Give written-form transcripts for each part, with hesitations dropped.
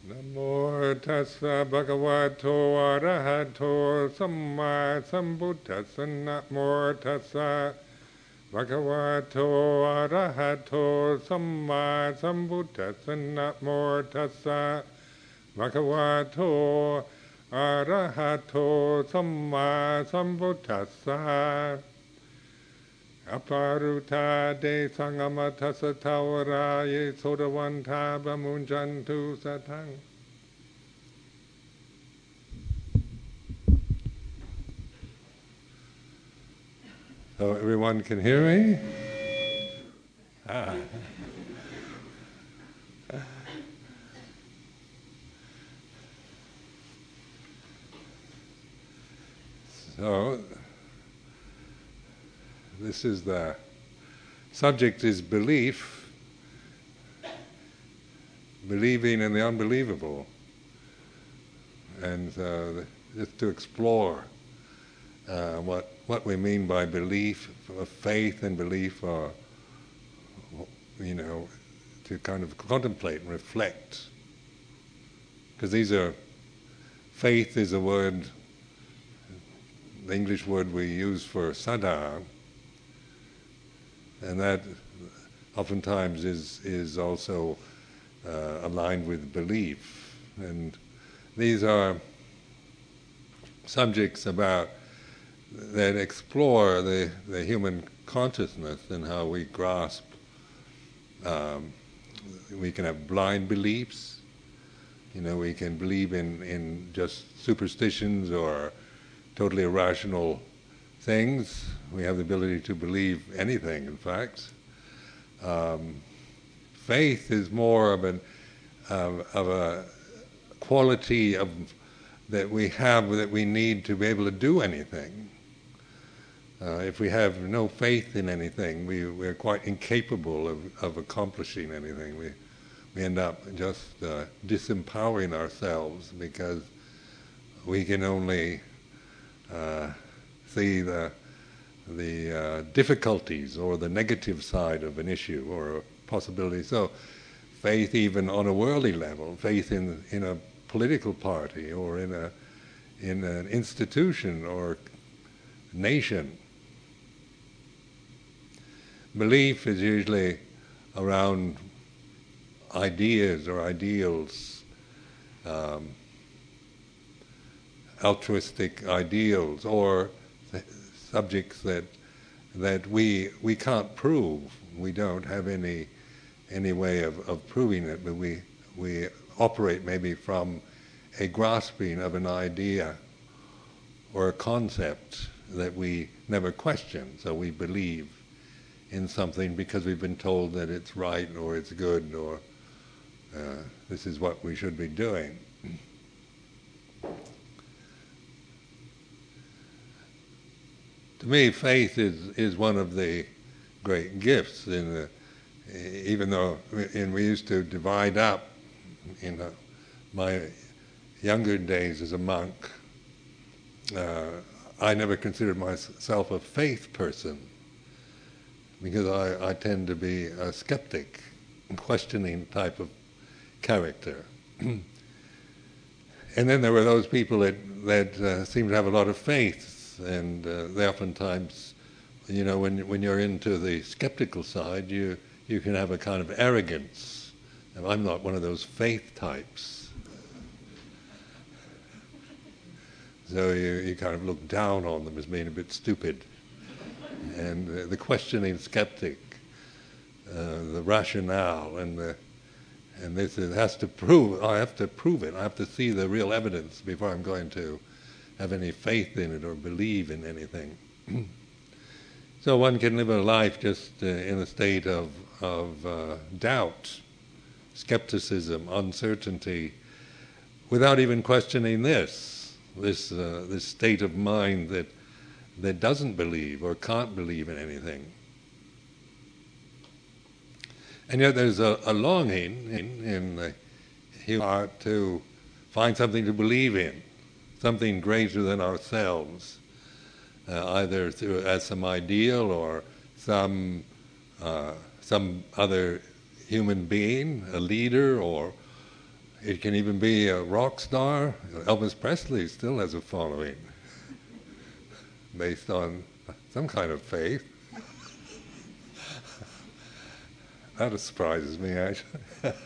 Namo tassa bhagavato arahato samma sambuddhassa. Namo tassa bhagavato arahato samma sambuddhassa. Namo tassa bhagavato arahato samma sambuddhassa. Aparuta de sangamata satawara ye sodavanta bamunjantu satang. So everyone can hear me? Ah. So this is the subject is belief, believing in the unbelievable, and just to explore what we mean by belief, faith and belief, or to kind of contemplate and reflect, because faith is a word, the English word we use for saddha. And that oftentimes is also aligned with belief. And these are subjects that explore the human consciousness and how we grasp. We can have blind beliefs. We can believe in just superstitions or totally irrational things. We have the ability to believe anything, in fact. Faith is more of a quality that we have that we need to be able to do anything. If we have no faith in anything, we're quite incapable of accomplishing anything. We end up just disempowering ourselves because we can only see the difficulties or the negative side of an issue or a possibility. So faith even on a worldly level, faith in a political party or in an institution or nation. Belief is usually around ideas or ideals, altruistic ideals, or subjects that we can't prove. We don't have any way of proving it, but we operate maybe from a grasping of an idea or a concept that we never question. So we believe in something because we've been told that it's right or it's good or this is what we should be doing. To me, faith is one of the great gifts. Even though we used to divide up, in my younger days as a monk, I never considered myself a faith person because I tend to be a skeptic, questioning type of character. And then there were those people that seem to have a lot of faith. And they oftentimes, when you're into the skeptical side, you can have a kind of arrogance. And I'm not one of those faith types. So you kind of look down on them as being a bit stupid. And the questioning skeptic, the rationale, and this has to prove. I have to prove it. I have to see the real evidence before I'm going to have any faith in it or believe in anything. So one can live a life just in a state of doubt, skepticism, uncertainty, without even questioning this state of mind that doesn't believe or can't believe in anything. And yet there's a longing in the human heart to find something to believe in, something greater than ourselves, either as some ideal or some other human being, a leader, or It can even be a rock star. Elvis Presley still has a following based on some kind of faith. That surprises me, actually.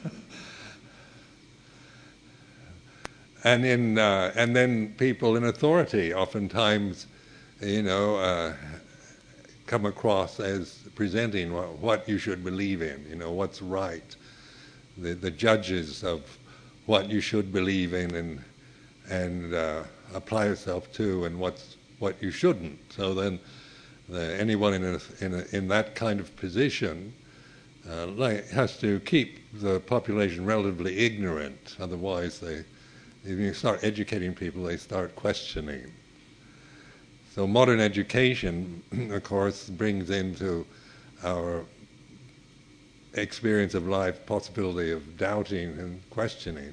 And then people in authority oftentimes, come across as presenting what you should believe in, what's right. The judges of what you should believe in and apply yourself to, and what you shouldn't. So then, anyone in that kind of position has to keep the population relatively ignorant. Otherwise, if you start educating people, they start questioning. So modern education, of course, brings into our experience of life possibility of doubting and questioning.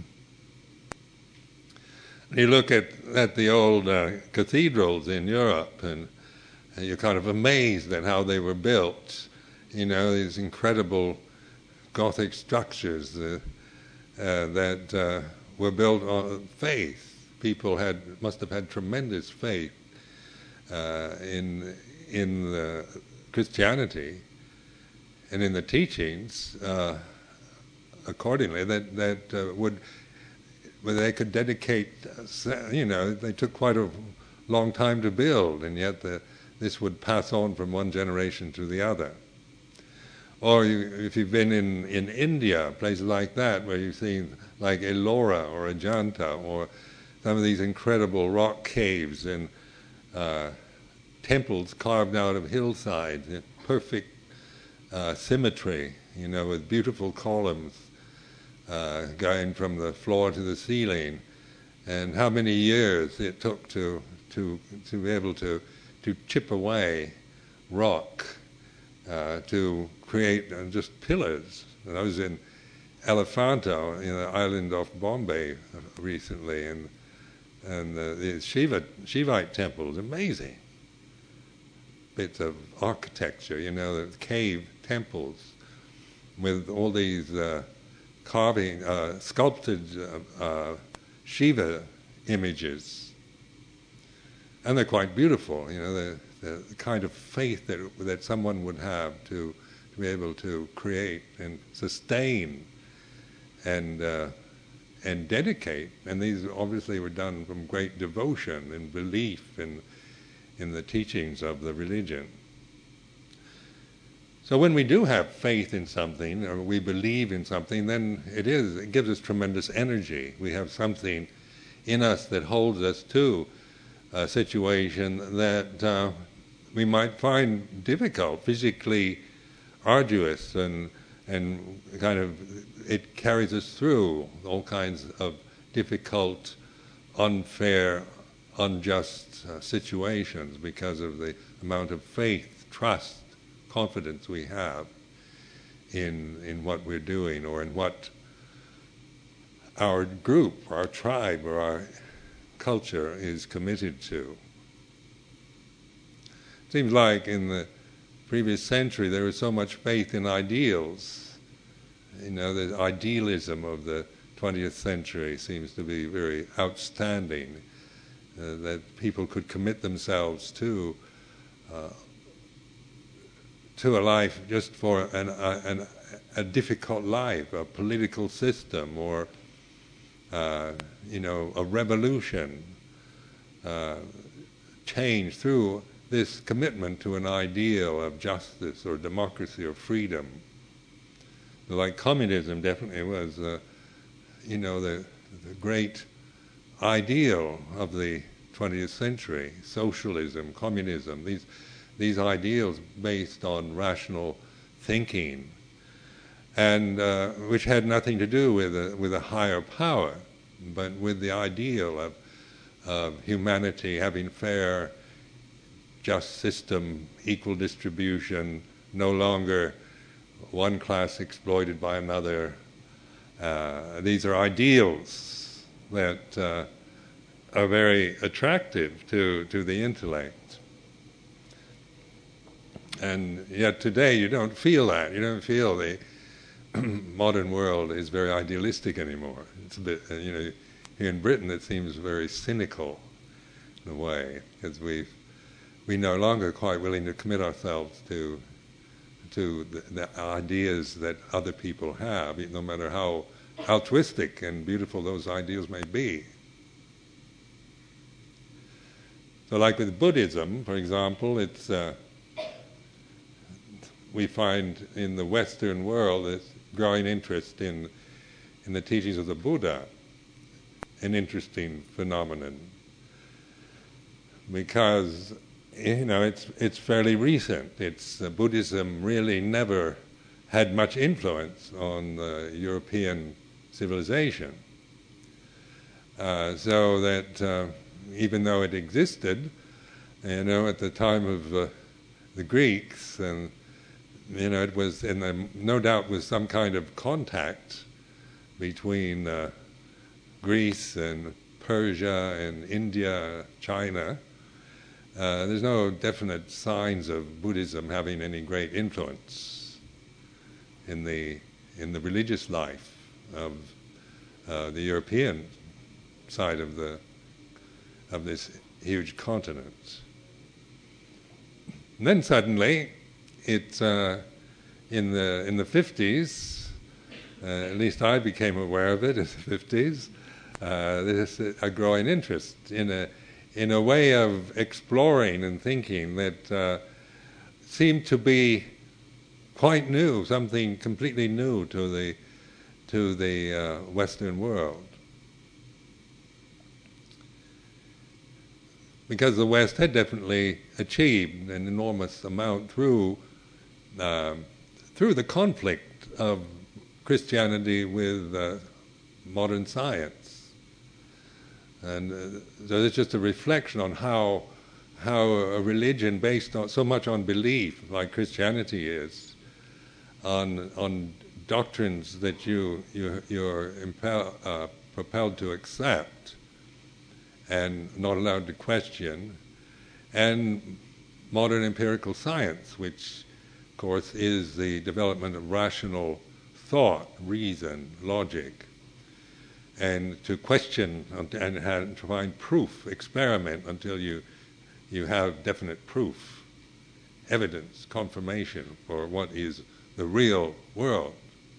You look at the old cathedrals in Europe, and you're kind of amazed at how they were built. These incredible Gothic structures that were built on faith. People must have had tremendous faith in Christianity and in the teachings accordingly where they could dedicate, they took quite a long time to build, and yet this would pass on from one generation to the other. Or if you've been in India, places like that, where you've seen like Ellora or Ajanta, or some of these incredible rock caves and temples carved out of hillsides, perfect symmetry, with beautiful columns going from the floor to the ceiling, and how many years it took to be able to chip away rock to create just pillars. And I was in Elephanto, the island off Bombay, recently, and the Shivite temple is amazing. Bits of architecture, the cave temples with all these sculpted Shiva images, and they're quite beautiful. The kind of faith that someone would have to be able to create and sustain and dedicate. And these obviously were done from great devotion and belief in the teachings of the religion. So when we do have faith in something, or we believe in something, then it gives us tremendous energy. We have something in us that holds us to a situation that we might find difficult, physically arduous, and kind of it carries us through all kinds of difficult, unfair, unjust situations because of the amount of faith, trust, confidence we have in what we're doing, or in what our group, our tribe, or our culture is committed to. It seems like in the previous century there was so much faith in ideals. The idealism of the 20th century seems to be very outstanding, that people could commit themselves to a life just for a difficult life, a political system, or a revolution, change through this commitment to an ideal of justice or democracy or freedom. Like communism definitely was, the great ideal of the 20th century. Socialism, communism, these ideals based on rational thinking, and which had nothing to do with a higher power, but with the ideal of humanity having fair, just system, equal distribution, no longer one class exploited by another. These are ideals that are very attractive to the intellect. And yet today you don't feel that. You don't feel the modern world is very idealistic anymore. It's a bit, here in Britain it seems very cynical in a way, because we're no longer quite willing to commit ourselves to the ideas that other people have, no matter how altruistic and beautiful those ideals may be. So like with Buddhism, for example, it's we find in the Western world this growing interest in the teachings of the Buddha, an interesting phenomenon, because it's fairly recent. Buddhism really never had much influence on European civilization, so that even though it existed, at the time of the Greeks, and it was, and there no doubt was some kind of contact between Greece and Persia and India, China. There's no definite signs of Buddhism having any great influence in the religious life of the European side of this huge continent. And then suddenly, it's in the 50s. At least I became aware of it in the 50s. There's a growing interest in a way of exploring and thinking that seemed to be quite new, something completely new to the Western world. Because the West had definitely achieved an enormous amount through the conflict of Christianity with modern science. And so it's just a reflection on how a religion based so much on belief, like Christianity is, on doctrines that you're propelled to accept and not allowed to question, and modern empirical science, which, of course, is the development of rational thought, reason, logic, and to question and to find proof, experiment until you have definite proof, evidence, confirmation for what is the real world.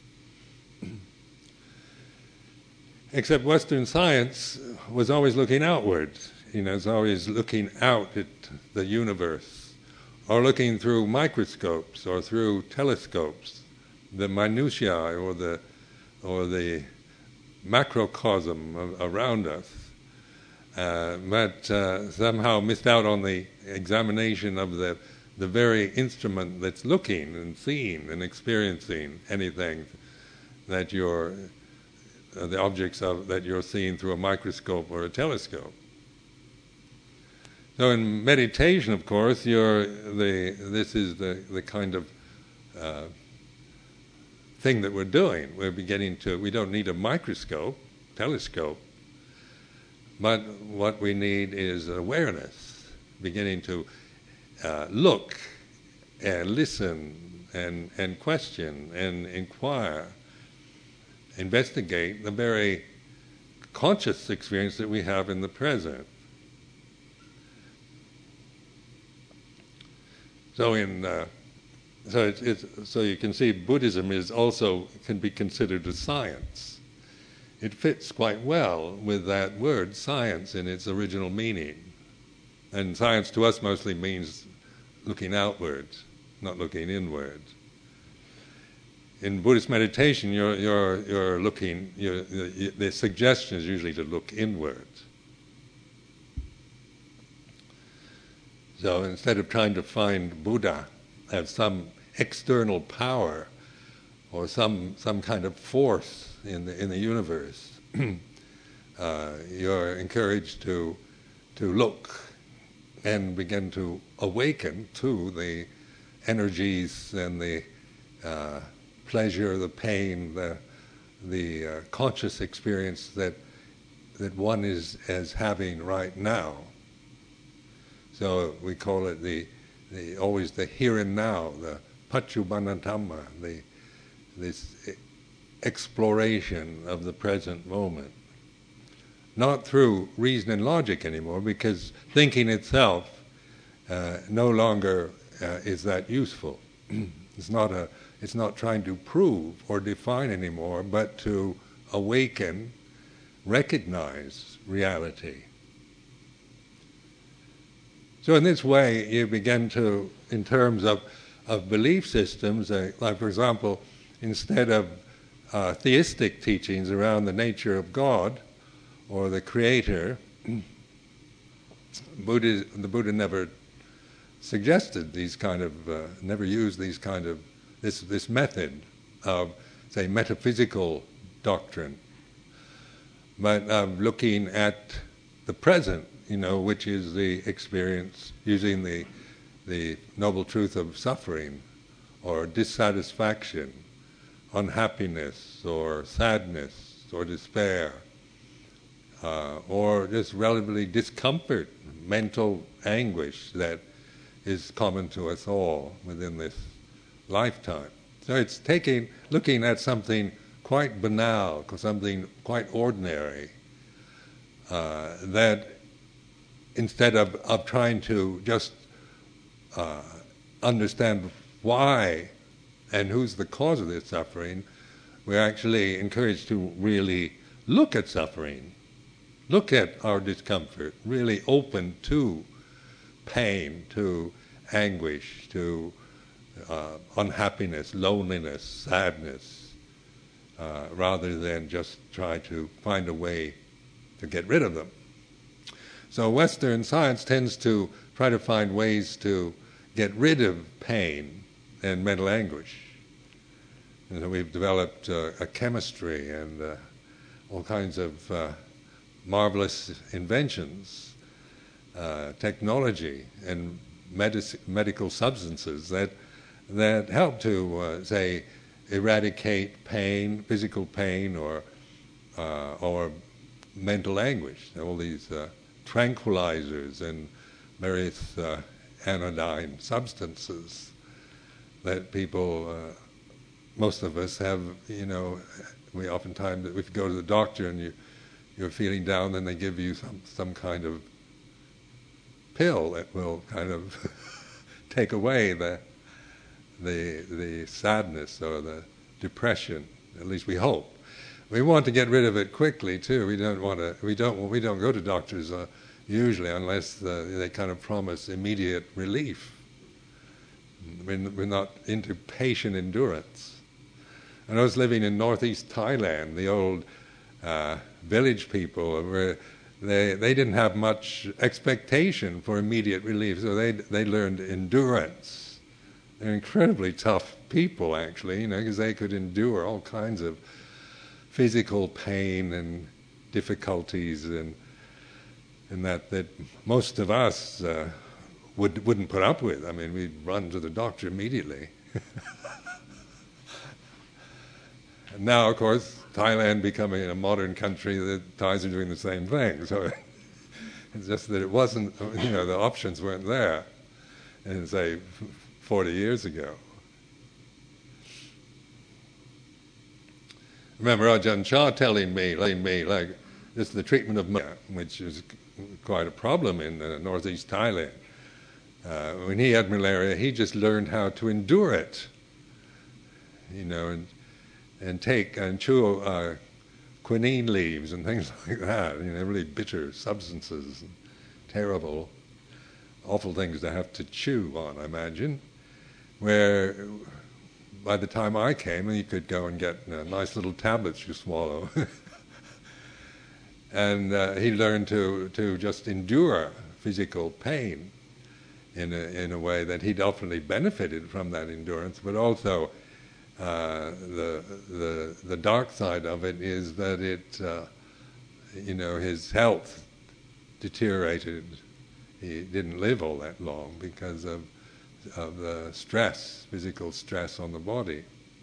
Except Western science was always looking outward. It's always looking out at the universe, or looking through microscopes or through telescopes, the minutiae or the macrocosm around us, but somehow missed out on the examination of the very instrument that's looking and seeing and experiencing anything that the objects that you're seeing through a microscope or a telescope. So in meditation, of course, this is the kind of thing that we're doing. We don't need a microscope, telescope, but what we need is awareness, beginning to look and listen and question and inquire, investigate the very conscious experience that we have in the present. So so you can see Buddhism can be considered a science. It fits quite well with that word, science, in its original meaning. And science to us mostly means looking outward, not looking inward. In Buddhist meditation, you're looking. The suggestion is usually to look inward. So instead of trying to find Buddha as some external power or some kind of force in the universe, you're encouraged to look and begin to awaken to the energies and the pleasure, the pain, the conscious experience that one is having right now. So we call it always the here and now, the Paccuppanna Dhamma, this exploration of the present moment. Not through reason and logic anymore, because thinking itself no longer is that useful. It's not trying to prove or define anymore, but to awaken, recognize reality. So in this way, you begin to, in terms of belief systems, like for example, instead of theistic teachings around the nature of God or the Creator, the Buddha never suggested these kind of, never used these kind of, this method of, say, metaphysical doctrine, but looking at the present, which is the experience, using the noble truth of suffering, or dissatisfaction, unhappiness, or sadness, or despair, or just relatively discomfort, mental anguish that is common to us all within this lifetime. So it's looking at something quite banal, something quite ordinary, that instead of trying to just understand why and who's the cause of this suffering, we're actually encouraged to really look at suffering, look at our discomfort, really open to pain, to anguish, to unhappiness, loneliness, sadness, rather than just try to find a way to get rid of them. So Western science tends to try to find ways to get rid of pain and mental anguish. And so we've developed a chemistry and all kinds of marvelous inventions, technology, and medical substances that help to, say, eradicate pain, physical pain, or mental anguish. All these tranquilizers and various anodyne substances that people, most of us have, we oftentimes, if you go to the doctor and you're feeling down, then they give you some kind of pill that will kind of take away the sadness or the depression. At least we hope. We want to get rid of it quickly too. We don't go to doctors usually unless they kind of promise immediate relief. We're not into patient endurance. And I was living in northeast Thailand. The old village people were. They didn't have much expectation for immediate relief, so they learned endurance. They're incredibly tough people, actually, because they could endure all kinds of physical pain and difficulties, and that most of us wouldn't put up with. I mean, we'd run to the doctor immediately. And now, of course, Thailand becoming a modern country, the Thais are doing the same thing. So it's just that it wasn't, the options weren't there in, say, 40 years ago. Remember Ajahn Chah telling me, like, this is the treatment of malaria, which is quite a problem in northeast Thailand. When he had malaria, he just learned how to endure it, and take and chew quinine leaves and things like that, really bitter substances, and terrible, awful things to have to chew on, I imagine, where by the time I came, you could go and get nice little tablets you swallow. And he learned to just endure physical pain in a way that he definitely benefited from that endurance, but also the dark side of it is that it, his health deteriorated. He didn't live all that long because of the stress, physical stress on the body.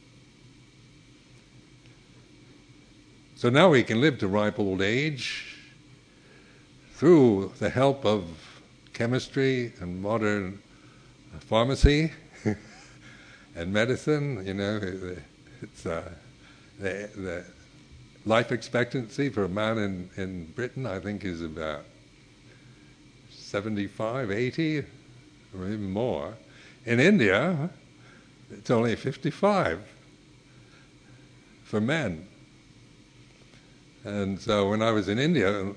So now we can live to ripe old age through the help of chemistry and modern pharmacy and medicine. It's The life expectancy for a man in Britain, I think, is about 75, 80, or even more. In India, it's only 55 for men. And so when I was in India,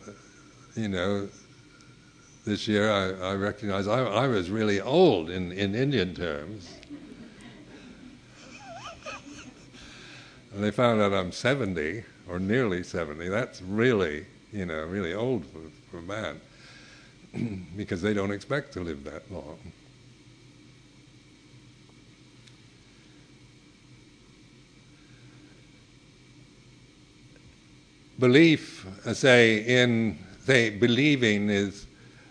this year I recognized I was really old in Indian terms. And they found out I'm 70, or nearly 70. That's really, really old for a man, because they don't expect to live that long. Belief, believing is,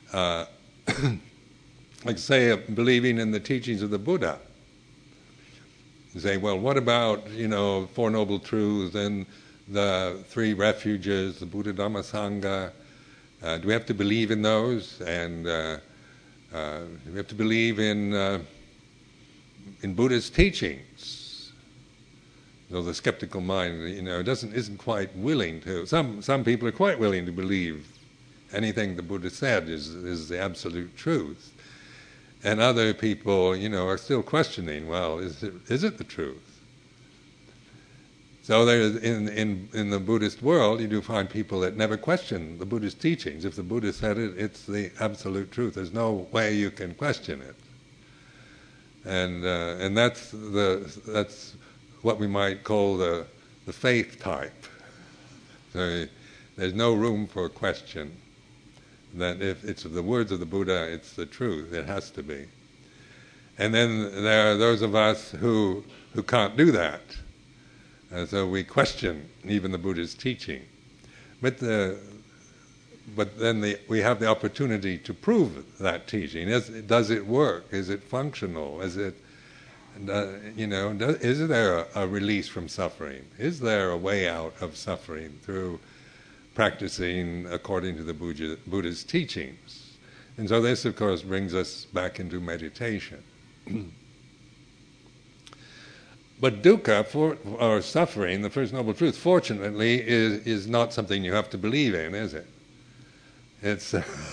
believing in the teachings of the Buddha. You say, well, what about, Four Noble Truths and the three refuges, the Buddha, Dhamma, Sangha? Do we have to believe in those? And do we have to believe in Buddha's teachings? So the skeptical mind, isn't quite willing to. Some people are quite willing to believe anything the Buddha said is the absolute truth. And other people, are still questioning, well, is it the truth? So there's in the Buddhist world, you do find people that never question the Buddha's teachings. If the Buddha said it, it's the absolute truth. There's no way you can question it. And that's what we might call the faith type. So there's no room for question. That if it's the words of the Buddha, it's the truth. It has to be. And then there are those of us who can't do that. And so we question even the Buddha's teaching. But then we have the opportunity to prove that teaching. Does it work? Is it functional? Is it, is there a release from suffering? Is there a way out of suffering through practicing according to the Buddha's teachings? And so this, of course, brings us back into meditation. But dukkha, or suffering, the First Noble Truth, fortunately, is not something you have to believe in, is it? It's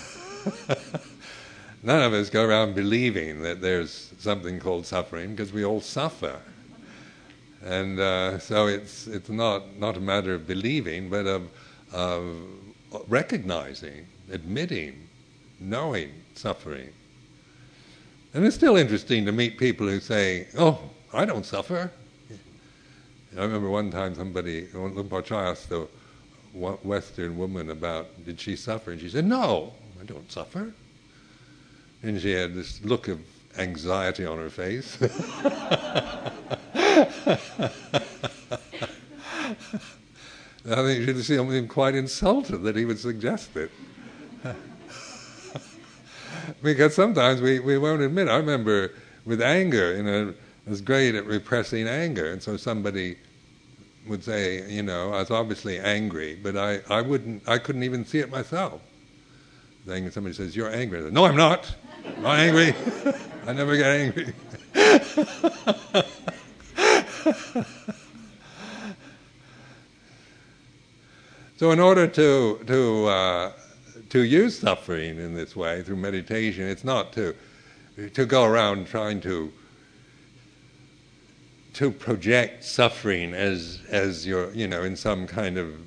none of us go around believing that there's something called suffering, because we all suffer. And so it's not a matter of believing, but of recognizing, admitting, knowing suffering. And it's still interesting to meet people who say, oh, I don't suffer. I remember one time Lumpur Cha asked a Western woman about, did she suffer? And she said, no, I don't suffer. And she had this look of anxiety on her face. I think she seemed quite insulted that he would suggest it. Because sometimes we won't admit. I remember with anger, I was great at repressing anger, and so somebody would say, I was obviously angry, but I couldn't even see it myself. Then somebody says, you're angry. I said, no, I'm not. I'm not angry. I never get angry. So in order to use suffering in this way through meditation, it's not to go around trying to project suffering as your, in some kind of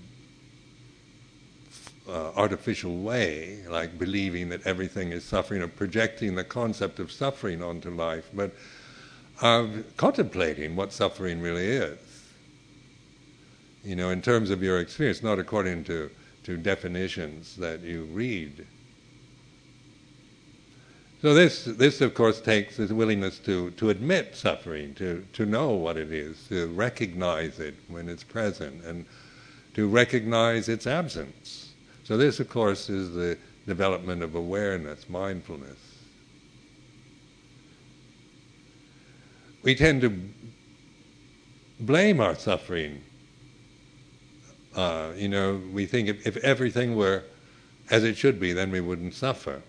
artificial way, like believing that everything is suffering, or projecting the concept of suffering onto life, but contemplating what suffering really is. In terms of your experience, not according to definitions that you read. So this of course takes this willingness to admit suffering, to know what it is, to recognize it when it's present, and to recognize its absence. So this of course is the development of awareness, mindfulness. We tend to blame our suffering. We think if everything were as it should be, then we wouldn't suffer.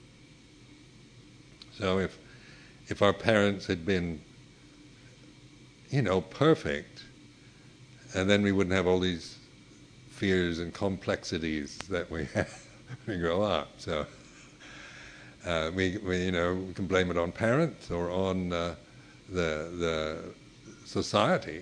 So if our parents had been, perfect, and then we wouldn't have all these fears and complexities that we have when we grow up. So we can blame it on parents or on the society,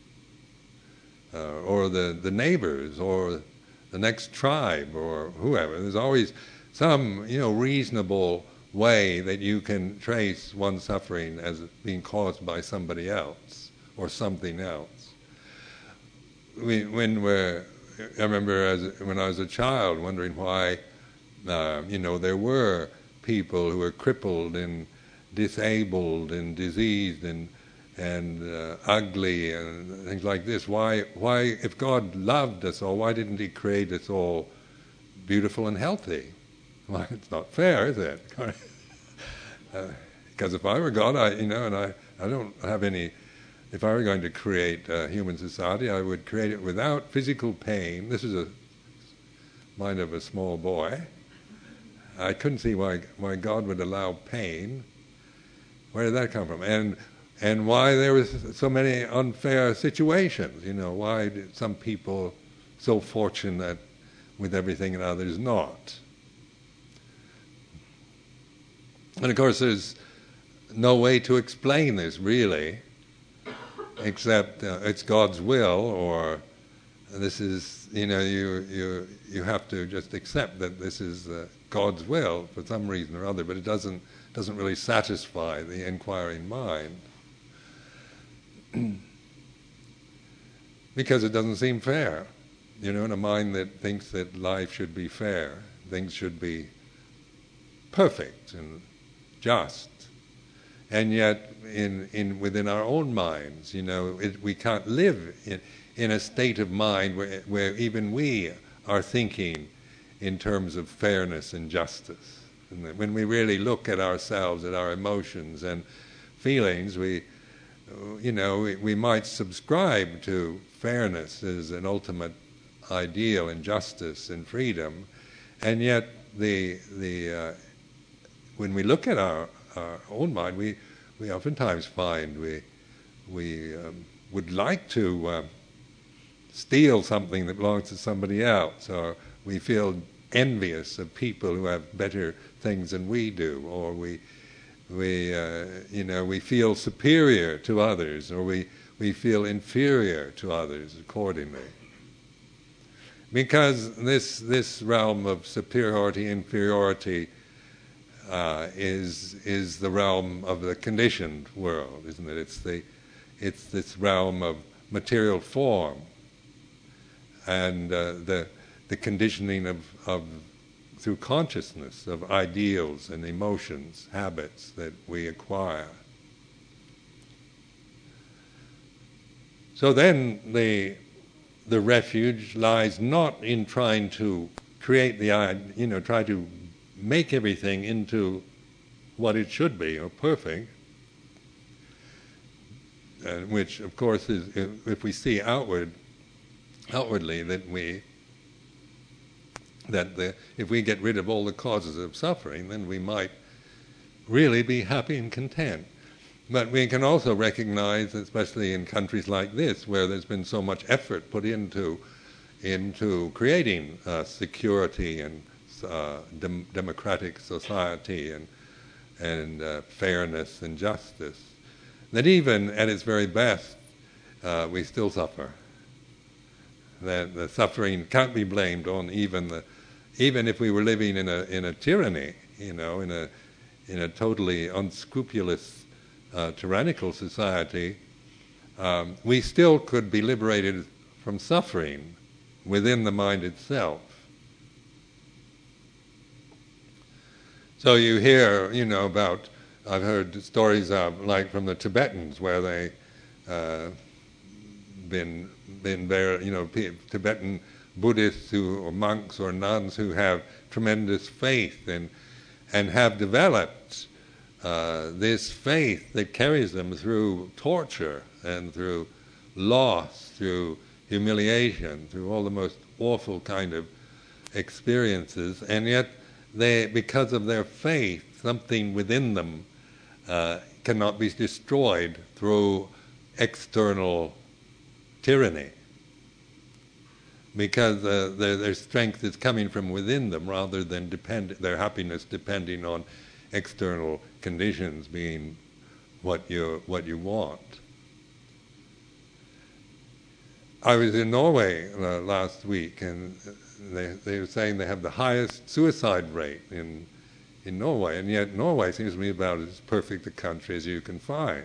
or the neighbors, or the next tribe, or whoever. There's always some reasonable way that you can trace one's suffering as being caused by somebody else or something else. I remember when I was a child wondering why there were people who were crippled and disabled and diseased and ugly and things like this. Why, if God loved us all, why didn't He create us all beautiful and healthy? Well, it's not fair, is it? Because if I were God, I don't have any. If I were going to create a human society, I would create it without physical pain. This is a mind of a small boy. I couldn't see why God would allow pain. Where did that come from? And why there was so many unfair situations. Why did some people so fortunate with everything and others not? And of course, there's no way to explain this really, except it's God's will, or this is you have to just accept that this is God's will for some reason or other, but it doesn't really satisfy the inquiring mind because it doesn't seem fair. In a mind that thinks that life should be fair, things should be perfect and just, and yet within our own minds, we can't live in a state of mind where even we are thinking in terms of fairness and justice. And that when we really look at ourselves, at our emotions and feelings, we might subscribe to fairness as an ultimate ideal and justice and freedom, and yet when we look at our own mind, we oftentimes find we would like to steal something that belongs to somebody else, or we feel envious of people who have better things than we do, or we feel superior to others, or we feel inferior to others accordingly. Because this realm of superiority, inferiority is the realm of the conditioned world, isn't it? It's this realm of material form, and the conditioning of through consciousness of ideals and emotions, habits that we acquire. So then the refuge lies not in trying to create try to make everything into what it should be, or perfect, which of course is, if we see outwardly if we get rid of all the causes of suffering, then we might really be happy and content. But we can also recognize, especially in countries like this, where there's been so much effort put into creating security and democratic society and fairness and justice, that even at its very best, we still suffer. That the suffering can't be blamed on even if we were living in a tyranny, in a totally unscrupulous tyrannical society, we still could be liberated from suffering within the mind itself. So you hear, about, I've heard stories like from the Tibetans where they been there, Tibetan Buddhists or monks or nuns who have tremendous faith and have developed this faith that carries them through torture and through loss, through humiliation, through all the most awful kind of experiences, and yet they, because of their faith, something within them cannot be destroyed through external tyranny. because their strength is coming from within them rather than their happiness depending on external conditions being what you want. I was in Norway last week, and they were saying they have the highest suicide rate in Norway, and yet Norway seems to me about as perfect a country as you can find.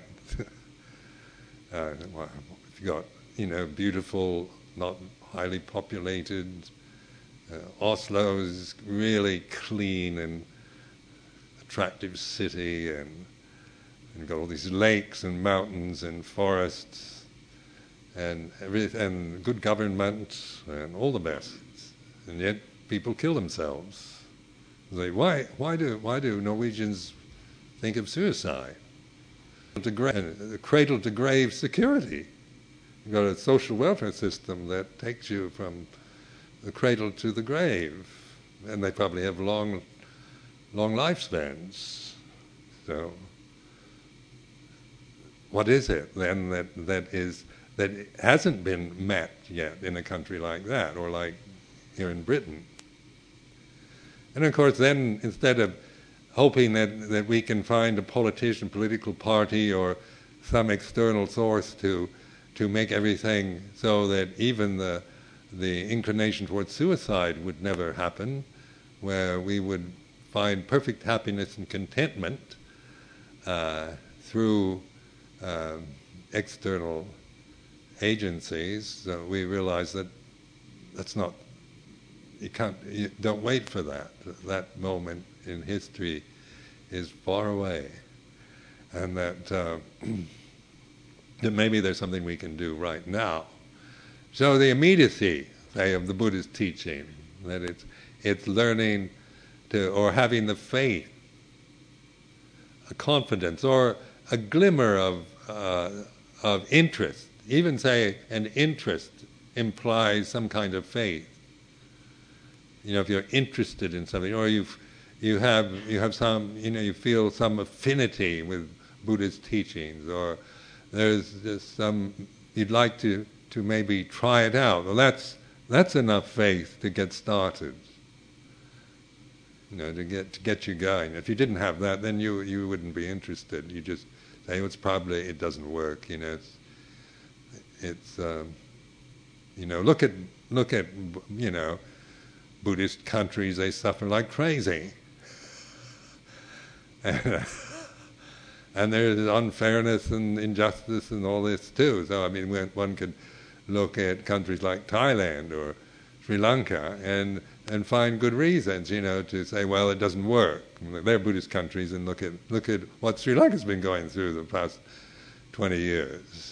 Well, if you got, beautiful, not highly populated. Oslo is really clean and attractive city, and got all these lakes and mountains and forests, and good government and all the best. And yet people kill themselves. Why do Norwegians think of suicide? Cradle to grave security. You've got a social welfare system that takes you from the cradle to the grave, and they probably have long lifespans. So, what is it then that hasn't been met yet in a country like that, or like here in Britain? And of course, then instead of hoping that we can find a politician, political party, or some external source to make everything so that even the inclination towards suicide would never happen, where we would find perfect happiness and contentment through external agencies, we realize that that's not. You don't wait for that. That moment in history is far away, and that that maybe there's something we can do right now. So the immediacy, say, of the Buddhist teaching, that it's learning to, or having the faith, a confidence, or a glimmer of interest. Even say an interest implies some kind of faith. If you're interested in something, or you have some, you feel some affinity with Buddhist teachings, or there's just some, you'd like to maybe try it out. Well, that's enough faith to get started. To get you going. If you didn't have that, then you wouldn't be interested. You just say, it doesn't work. It's look at Buddhist countries, they suffer like crazy. And there's unfairness and injustice and all this too. So one could look at countries like Thailand or Sri Lanka and find good reasons, to say, well, it doesn't work. They're Buddhist countries, and look at what Sri Lanka's been going through the past 20 years.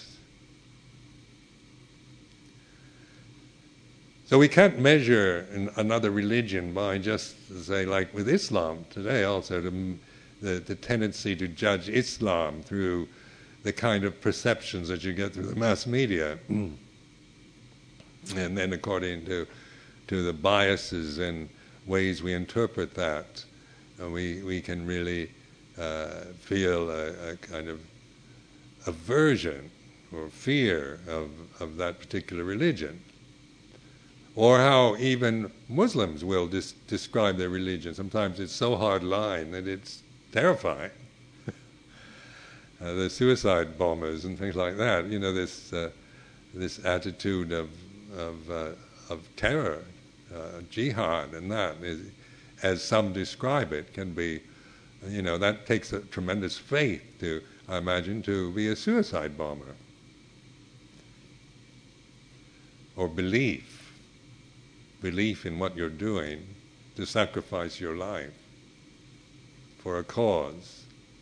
So we can't measure another religion by just, say, like with Islam today also, the tendency to judge Islam through the kind of perceptions that you get through the mass media. And then according to the biases and ways we interpret that, we can really feel a kind of aversion or fear of that particular religion. Or how even Muslims will describe their religion. Sometimes it's so hard-line that it's terrifying. The suicide bombers and things like that. This attitude of terror, jihad, and that is, as some describe it, can be. That takes a tremendous faith to, I imagine, to be a suicide bomber, or belief in what you're doing, to sacrifice your life for a cause.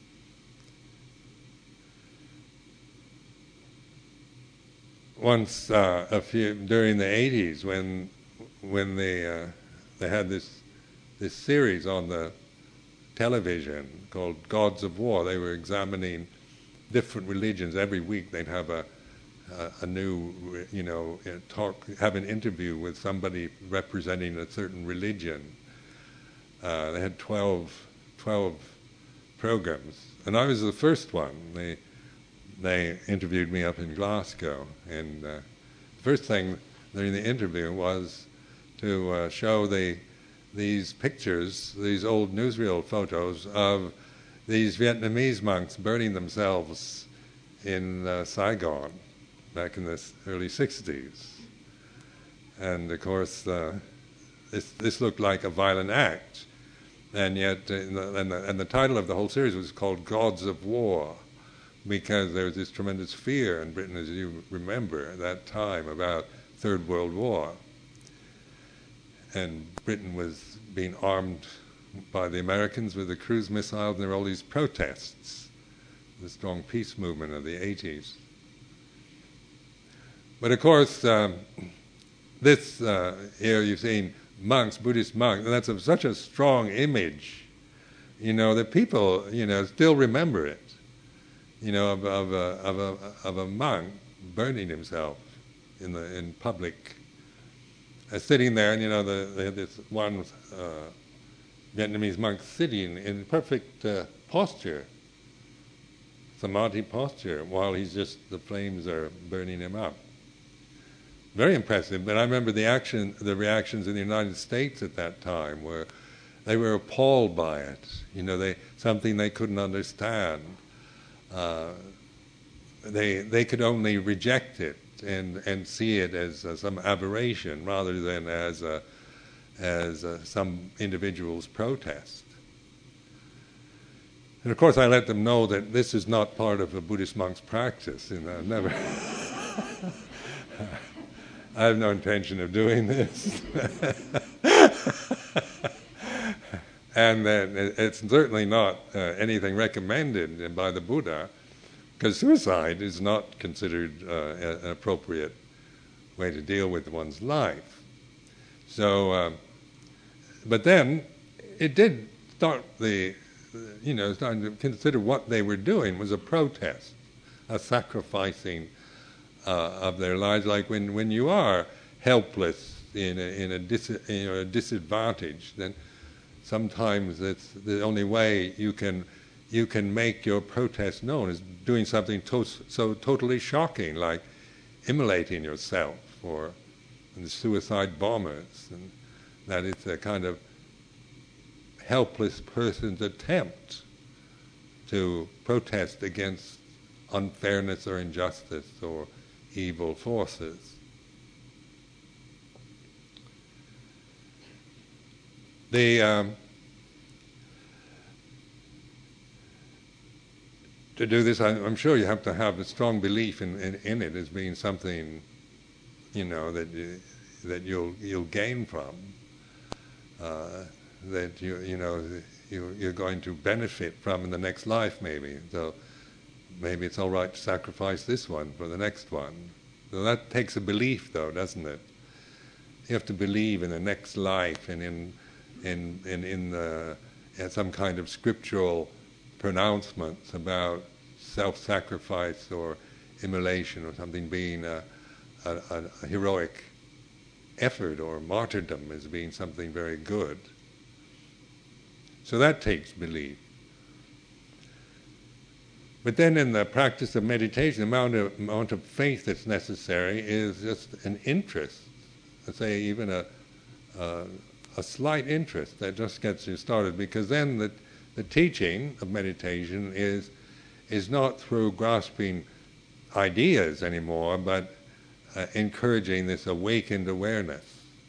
Once, during the 80s, when they had this series on the television called Gods of War, they were examining different religions. Every week they'd have a new, talk, have an interview with somebody representing a certain religion. They had 12 programs, and I was the first one. They interviewed me up in Glasgow, and the first thing during the interview was to show these pictures, these old newsreel photos of these Vietnamese monks burning themselves in Saigon back in the early 60s. And of course, this looked like a violent act. And yet, and the title of the whole series was called Gods of War, because there was this tremendous fear in Britain, as you remember, at that time about Third World War. And Britain was being armed by the Americans with the cruise missiles, and there were all these protests, the strong peace movement of the 80s. But of course, this here you've seen monks, Buddhist monks, and that's such a strong image, that people, still remember it, of a monk burning himself in public, sitting there, and they had this one Vietnamese monk sitting in perfect posture, samadhi posture, while the flames are burning him up. Very impressive. But I remember the reactions in the United States at that time, where they were appalled by it. Something they couldn't understand. They could only reject it and see it as some aberration rather than as some individual's protest. And of course, I let them know that this is not part of a Buddhist monk's practice. Never. I have no intention of doing this. And it's certainly not anything recommended by the Buddha, because suicide is not considered an appropriate way to deal with one's life. So, but then it did start starting to consider what they were doing was a protest, a sacrificing of their lives, like when you are helpless in a disadvantage, then sometimes it's the only way you can make your protest known is doing something so totally shocking, like immolating yourself, or the suicide bombers, and that it's a kind of helpless person's attempt to protest against unfairness or injustice or evil forces. To do this, I'm sure you have to have a strong belief in it as being something, that you'll gain from, that you're going to benefit from in the next life, maybe. So maybe it's all right to sacrifice this one for the next one. So that takes a belief, though, doesn't it? You have to believe in the next life and in some kind of scriptural pronouncements about self-sacrifice or immolation or something being a heroic effort, or martyrdom as being something very good. So that takes belief. But then in the practice of meditation, the amount of faith that's necessary is just an interest, let's say even a slight interest that just gets you started, because then the teaching of meditation is not through grasping ideas anymore, but encouraging this awakened awareness,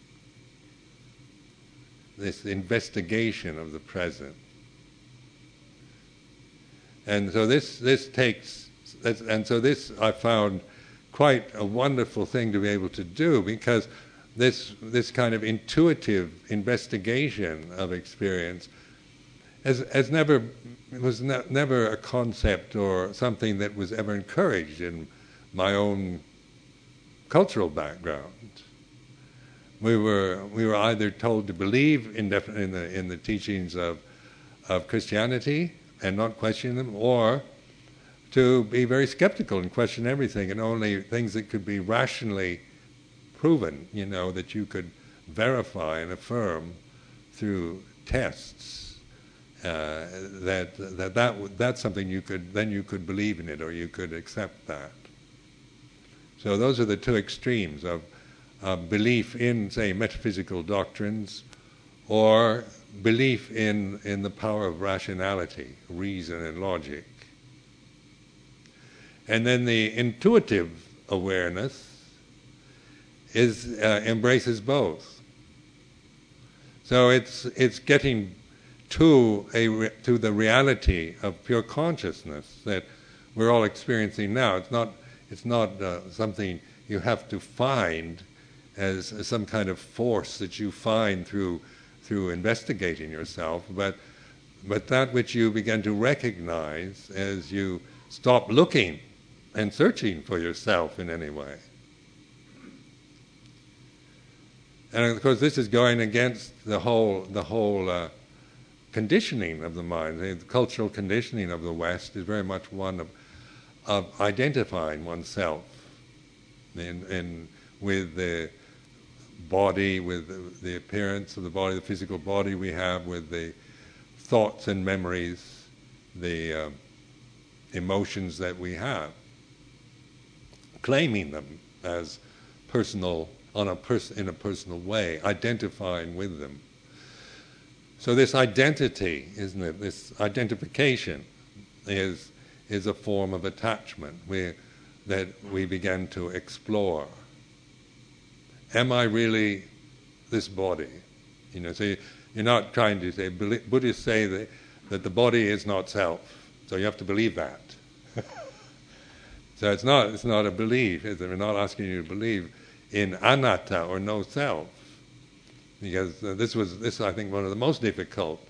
this investigation of the present. And so this I found quite a wonderful thing to be able to do, because this kind of intuitive investigation of experience was never a concept or something that was ever encouraged in my own cultural background. We were either told to believe in the teachings of Christianity and not question them, or to be very skeptical and question everything, and only things that could be rationally proven, that you could verify and affirm through tests. That's something you could believe in it, or you could accept that. So those are the two extremes of belief in, say, metaphysical doctrines, or belief in the power of rationality, reason and logic. And then the intuitive awareness embraces both. So it's getting to the reality of pure consciousness that we're all experiencing now. It's not something you have to find as some kind of force that you find through investigating yourself, but that which you begin to recognize as you stop looking and searching for yourself in any way. And of course, this is going against the whole conditioning of the mind. The cultural conditioning of the West is very much one of identifying oneself with the body, with the appearance of the body, the physical body we have, with the thoughts and memories, the emotions that we have, claiming them as personal, in a personal way, identifying with them. So this identity, isn't it? This identification is a form of attachment that we begin to explore. Am I really this body? So you're not trying to say, Buddhists say that the body is not self, so you have to believe that. So it's not a belief, is it? We're not asking you to believe in anatta or no self, because this is, I think, one of the most difficult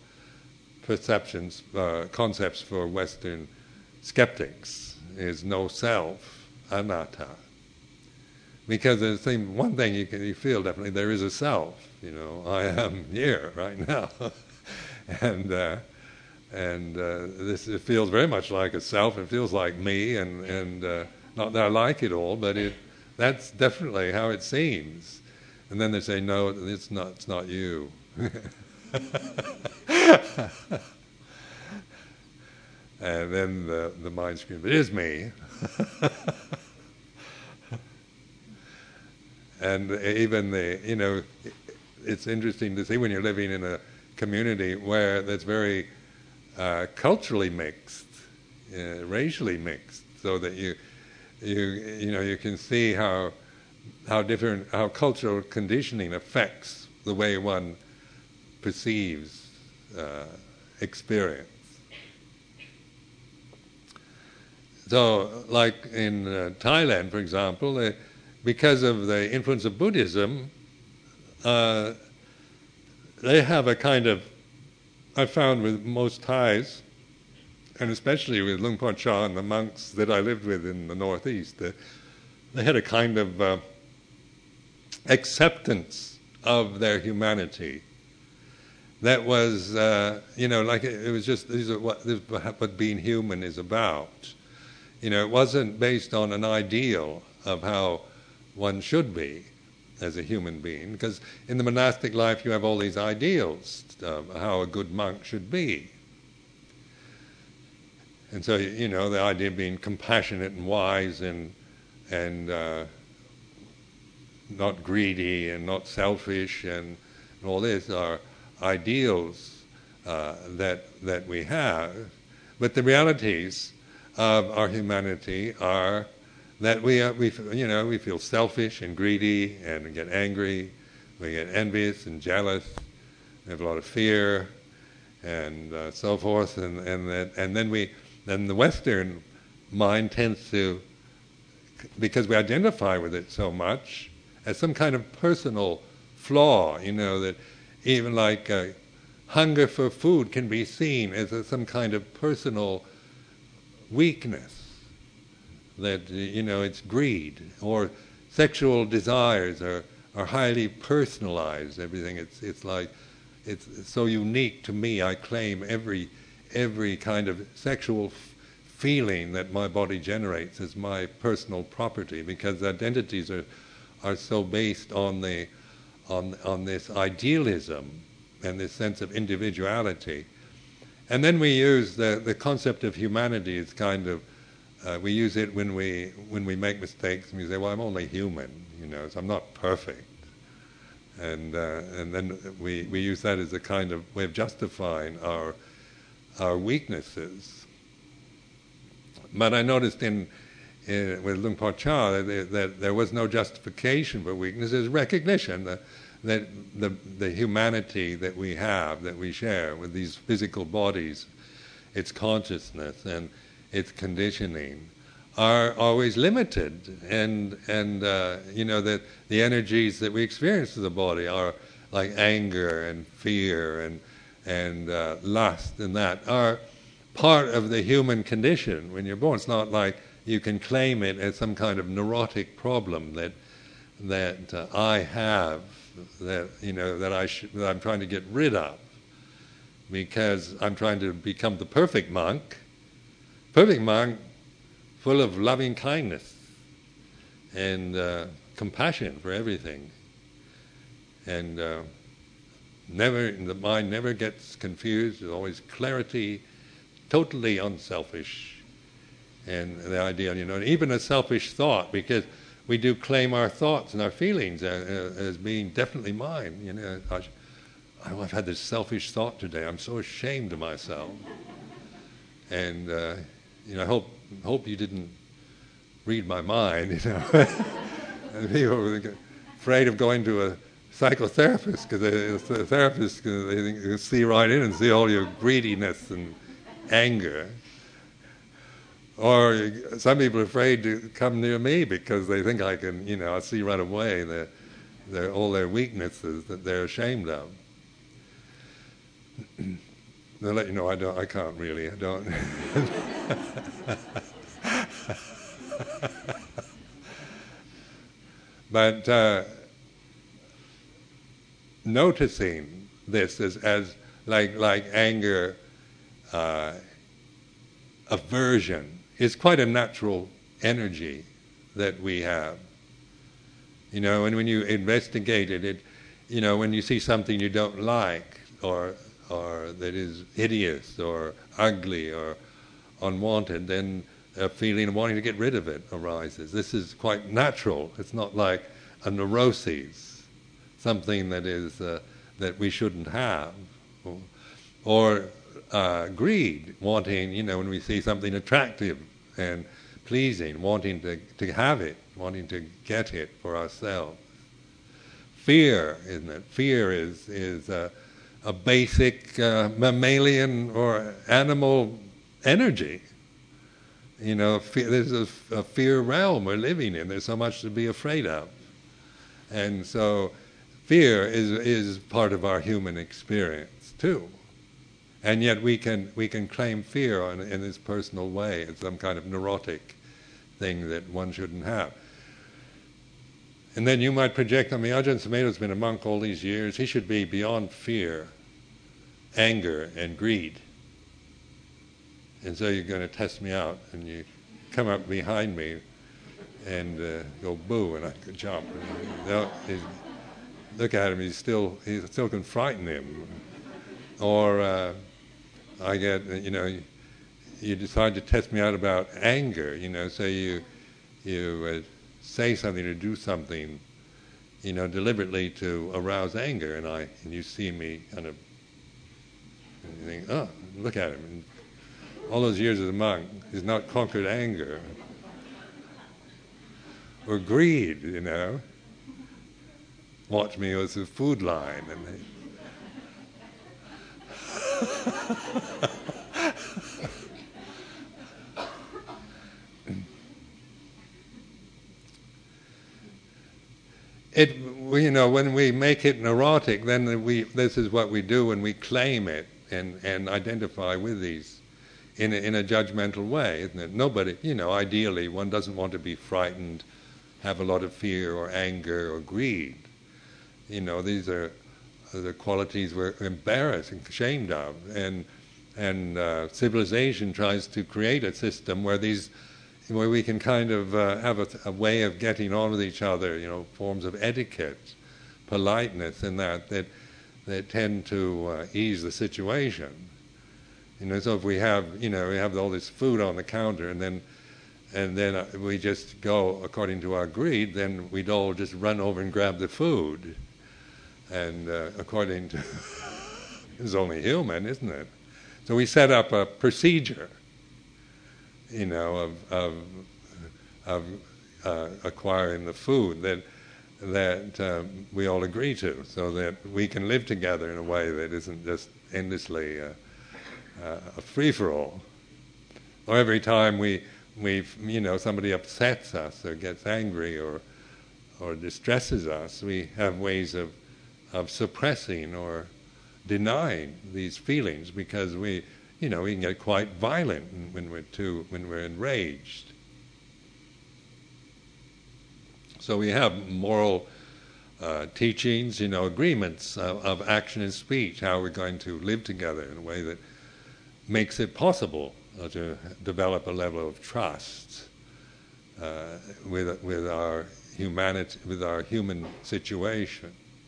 concepts for Western skeptics is no self, anatta. Because there's one thing you feel definitely, there is a self. I am here right now, and this, it feels very much like a self. It feels like me, and not that I like it all, but that's definitely how it seems. And then they say, no, it's not you. And then the mind screams, it is me. And even it's interesting to see when you're living in a community where that's very culturally mixed, racially mixed, so that you can see how cultural conditioning affects the way one perceives experience. So, like in Thailand, for example, because of the influence of Buddhism, they have a kind of, I found with most Thais, and especially with Luang Por Chah and the monks that I lived with in the Northeast, they had a kind of acceptance of their humanity that was, like it was just, this is what being human is about. It wasn't based on an ideal of how one should be as a human being, because in the monastic life you have all these ideals of how a good monk should be. And so, the idea of being compassionate and wise and not greedy and not selfish and all this are ideals that we have. But the realities of our humanity are that we feel selfish and greedy and we get angry, we get envious and jealous, we have a lot of fear and so forth, and then the Western mind tends to, because we identify with it so much, as some kind of personal flaw, that even like hunger for food can be seen as some kind of personal weakness. That it's greed, or sexual desires are highly personalized. Everything it's like it's so unique to me. I claim every kind of sexual feeling that my body generates as my personal property, because identities are so based on this idealism and this sense of individuality. And then we use the concept of humanity as kind of we use it when we make mistakes, and we say, well, I'm only human, So I'm not perfect. And then we use that as a kind of way of justifying our weaknesses. But I noticed with Luang Por Chah that there was no justification for weakness. There's recognition that the humanity that we have, that we share with these physical bodies, its consciousness and its conditioning, are always limited, and that the energies that we experience in the body are like anger and fear and lust, and that are part of the human condition when you're born. It's not like you can claim it as some kind of neurotic problem that I have, that I'm trying to get rid of because I'm trying to become the perfect monk. Perfect monk, full of loving kindness and compassion for everything, and the mind never gets confused. There's always clarity, totally unselfish, and the idea, even a selfish thought, because we do claim our thoughts and our feelings as being definitely mine. I've had this selfish thought today. I'm so ashamed of myself, and I hope you didn't read my mind. And people were afraid of going to a psychotherapist because the therapist can see right in and see all your greediness and anger. Or some people are afraid to come near me because they think I can, I see right away all their weaknesses that they're ashamed of. They'll let you know I can't really, I don't. But noticing this as like anger, aversion, is quite a natural energy that we have. And when you investigate it, when you see something you don't like, or that is hideous or ugly or unwanted, then a feeling of wanting to get rid of it arises. This is quite natural. It's not like a neuroses, something that is that we shouldn't have, or greed, wanting, when we see something attractive and pleasing, wanting to have it, wanting to get it for ourselves. Fear, isn't it? Fear is a basic mammalian or animal energy. There's a fear realm we're living in. There's so much to be afraid of. And so fear is part of our human experience too. And yet we can claim fear in this personal way as some kind of neurotic thing that one shouldn't have. And then you might project on me, Ajahn Sumedho's been a monk all these years. He should be beyond fear, anger, and greed. And so you're going to test me out, and you come up behind me and go boo, and I could jump. Look at him; he still can frighten him. Or I get, you decide to test me out about anger. So you say something or do something, deliberately to arouse anger, and you see me kind of, and you think, oh, look at him. And all those years as a monk, he's not conquered anger or greed. Watch me as a food line, and when we make it neurotic, then this is what we do, and we claim it and identify with these in a judgmental way, isn't it? Nobody, ideally, one doesn't want to be frightened, have a lot of fear or anger or greed. These are the qualities we're embarrassed and ashamed of, and civilization tries to create a system where we can kind of have a way of getting on with each other, forms of etiquette, politeness, and that tend to ease the situation. So if we have all this food on the counter, and and then we just go according to our greed, then we'd all just run over and grab the food. And according to, it's only human, isn't it? So we set up a procedure, of acquiring the food that we all agree to, so that we can live together in a way that isn't just endlessly a free-for-all. Or every time somebody upsets us or gets angry or distresses us, we have ways of suppressing or denying these feelings, because we can get quite violent when we're enraged. So we have moral teachings, agreements of action and speech, how we're going to live together in a way that makes it possible to develop a level of trust with our humanity, with our human situation.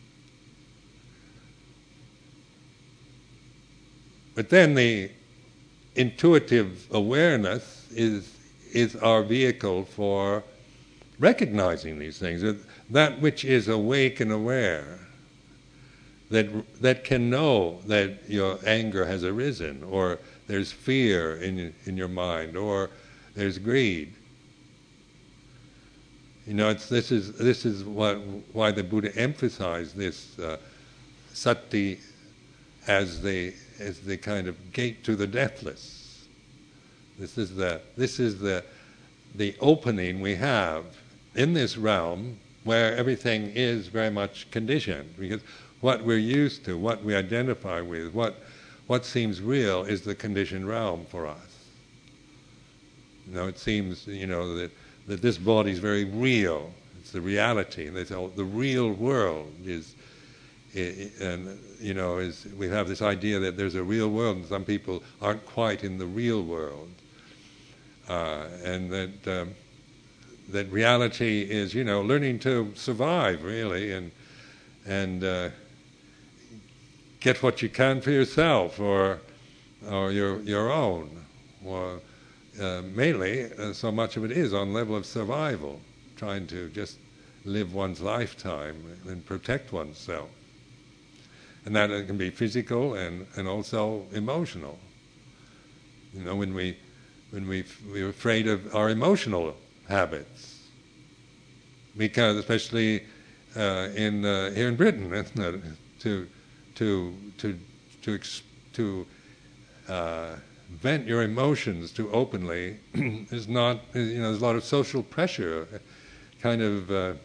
But then the intuitive awareness is our vehicle for recognizing these things. That which is awake and aware, that can know that your anger has arisen, or there's fear in your mind, or there's greed. This is why the Buddha emphasized this sati as the kind of gate to the deathless. This is the opening we have in this realm where everything is very much conditioned, because what we're used to, what we identify with, what seems real is the conditioned realm for us. It seems that this body is very real. It's the reality, and they say, the real world is. And we have this idea that there's a real world, and some people aren't quite in the real world, and that reality is learning to survive, really, and get what you can for yourself or your own. Or mainly, so much of it is on level of survival, trying to just live one's lifetime and protect oneself. And that can be physical and also emotional. When we're afraid of our emotional habits, because especially here in Britain, isn't it? To vent your emotions too openly is not. There's a lot of social pressure, kind of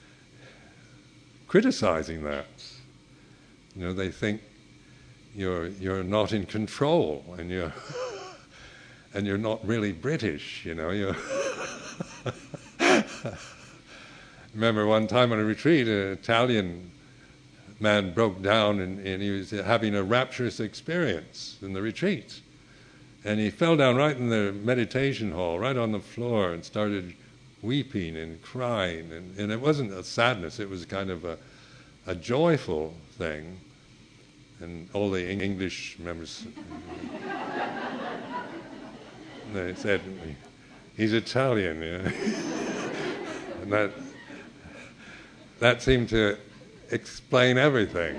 criticizing that. They think you're not in control, and you're not really British. Remember one time on a retreat, an Italian man broke down, and he was having a rapturous experience in the retreat, and he fell down right in the meditation hall, right on the floor, and started weeping and crying, and it wasn't a sadness; it was kind of a joyful thing. And all the English members, they said, he's Italian, and that seemed to explain everything.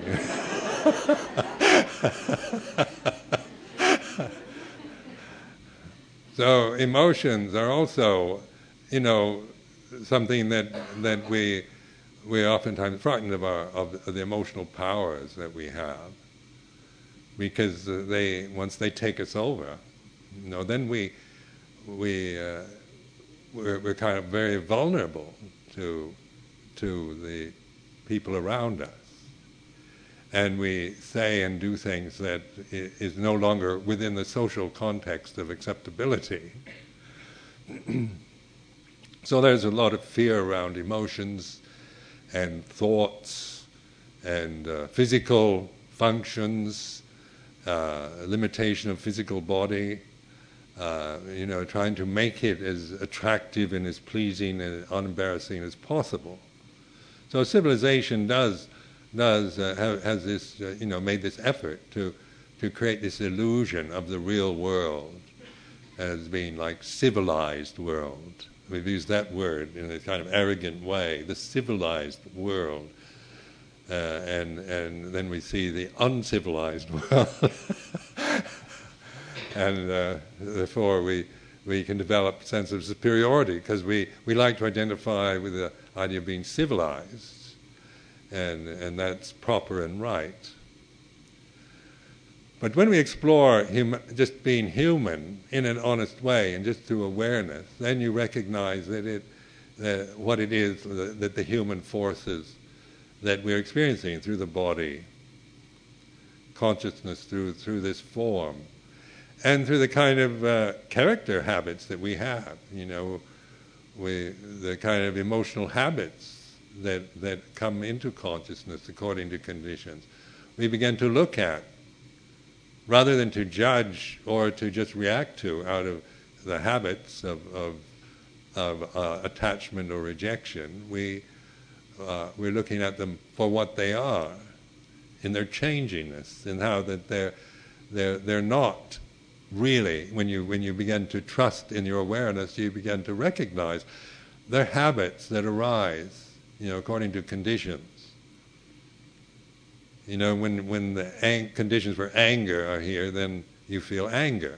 So emotions are also, something that we're oftentimes frightened of the emotional powers that we have, because once they take us over, then we're kind of very vulnerable to the people around us, and we say and do things that is no longer within the social context of acceptability. So there's a lot of fear around emotions and thoughts and physical functions, limitation of physical body, trying to make it as attractive and as pleasing and unembarrassing as possible. So civilization has this, made this effort to create this illusion of the real world, as being like civilized world. We've used that word in a kind of arrogant way, the civilized world. And then we see the uncivilized world. And therefore we can develop a sense of superiority, because we like to identify with the idea of being civilized, and that's proper and right. But when we explore just being human in an honest way and just through awareness, then you recognize that what it is that the human forces that we're experiencing through the body, consciousness through this form, and through the kind of character habits that we have, the kind of emotional habits that come into consciousness according to conditions, we begin to look at, rather than to judge or to just react to out of the habits of attachment or rejection. We're looking at them for what they are, in their changiness, in how that they're not really. When you begin to trust in your awareness, you begin to recognize they're habits that arise, according to conditions. When the conditions for anger are here, then you feel anger.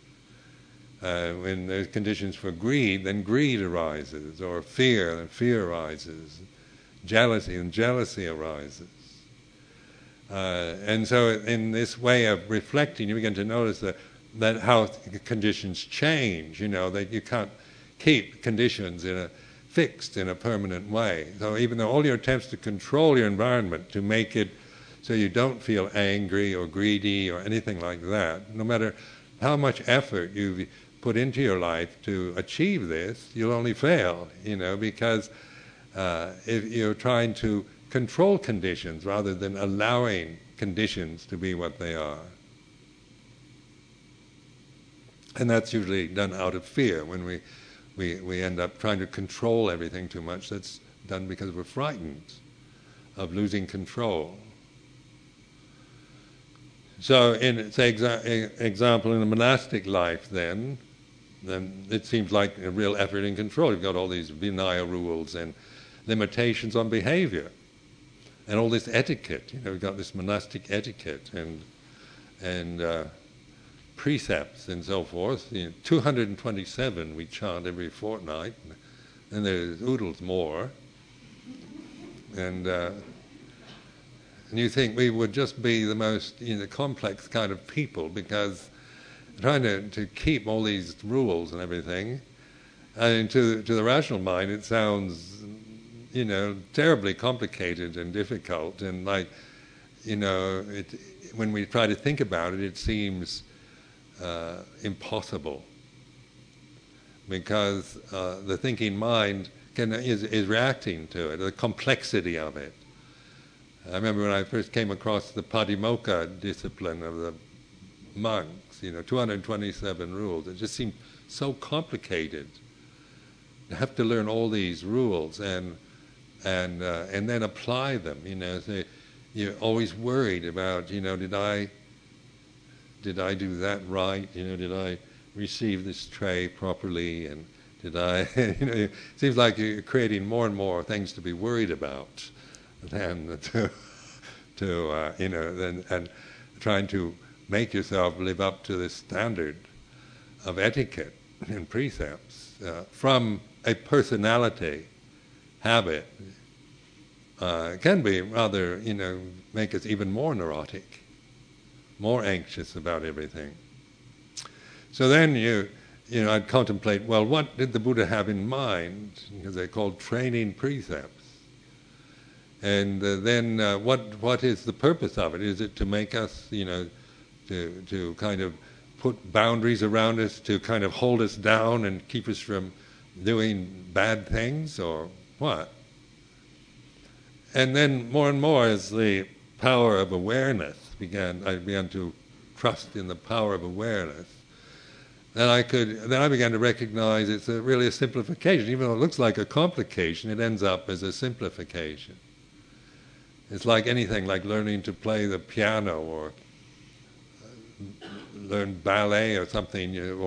When there's conditions for greed, then greed arises, or fear, then fear arises. Jealousy, and jealousy arises. And so in this way of reflecting, you begin to notice that how conditions change, that you can't keep conditions fixed in a permanent way. So even though all your attempts to control your environment, to make it so you don't feel angry or greedy or anything like that, no matter how much effort you've put into your life to achieve this, you'll only fail, because if you're trying to control conditions rather than allowing conditions to be what they are. And that's usually done out of fear. When we end up trying to control everything too much, that's done because we're frightened of losing control. So in, say, example, in a monastic life then it seems like a real effort in control. You've got all these Vinaya rules and limitations on behavior, and all this etiquette. We've got this monastic etiquette and precepts and so forth. 227 we chant every fortnight, and there's oodles more. And you think we would just be the most complex kind of people, because trying to keep all these rules and everything, and to the rational mind it sounds terribly complicated and difficult, and when we try to think about it, it seems impossible, because the thinking mind is reacting to it, the complexity of it. I remember when I first came across the Patimokkha discipline of the monks, 227 rules. It just seemed so complicated. You have to learn all these rules and then apply them. So you're always worried about, did I do that right? Did I receive this tray properly? And did I? It seems like you're creating more and more things to be worried about than and trying to make yourself live up to this standard of etiquette and precepts from a personality habit can be rather, make us even more neurotic, more anxious about everything. So then I'd contemplate, well, what did the Buddha have in mind? Because they're called training precepts. And then what is the purpose of it? Is it to make us, to kind of put boundaries around us, to kind of hold us down and keep us from doing bad things, or what? And then more and more, as the power of awareness I began to trust in the power of awareness, then I began to recognize it's really a simplification. Even though it looks like a complication, it ends up as a simplification. It's like anything, like learning to play the piano or learn ballet or something, or